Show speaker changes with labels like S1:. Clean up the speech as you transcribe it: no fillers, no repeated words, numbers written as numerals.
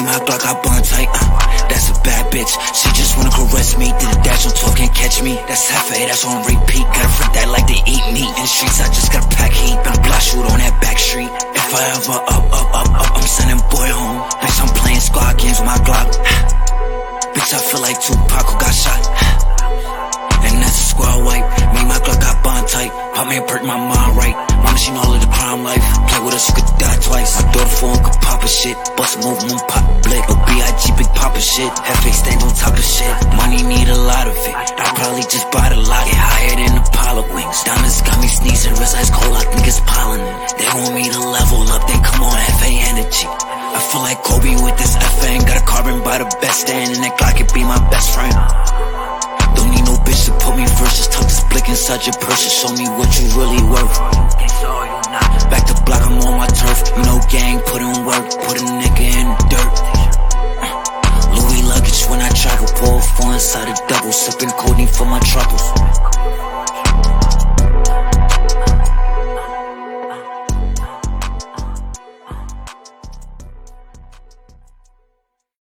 S1: my Glock, I bond tight. That's a bad bitch. She just wanna caress me. Did a dash on 12, can't catch me. That's Hefe, that's on repeat. Gotta freak that like they eat meat. In the streets, I just gotta pack heat. Better block shoot on that back street. If I ever up, I'm sending boy home. Bitch, I'm playing squad games with my Glock. Bitch, I feel like Tupac who got shot. And that's a squad wipe. Me and my Glock got bond tight. Pop me and perk my mind right. Mama, she know all of the crime life. Play with us, you could die twice. My daughter phone could pop a shit. Bust a move, moon pop a blick. A B.I.G. big pop a shit. Hefe stand on top of shit. Money need a lot of it. I probably just bought a lot. Get higher than Apollo wings. Diamonds got me sneezing. Wrist ice cold, I think it's pollen. They want me to level up, then come on, Hefe energy. I feel like Kobe with this FN. Got a carbon by the best stand. And that Glock could be my best friend. Don't need no bitch to put me first. Just tuck this blick inside your purse and show me what you really worth. Back to block, I'm on my turf. You know gang, put in work. Put a nigga in the dirt. Louis luggage when I travel. Pour 4 inside a double. Sipping codeine for my troubles.